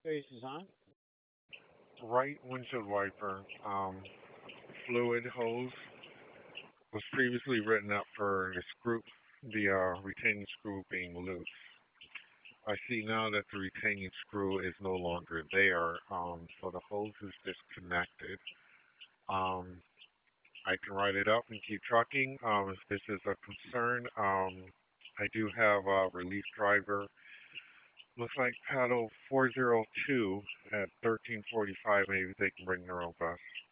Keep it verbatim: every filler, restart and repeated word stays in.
Face is on. Right windshield wiper um, fluid hose was previously written up for the screw, the uh, retaining screw being loose. I see now that the retaining screw is no longer there, um, so the hose is disconnected. Um, I can write it up and keep trucking. Um, if this is a concern, um, I do have a relief driver. Looks like paddle four zero two at thirteen forty-five. Maybe they can bring their own bus.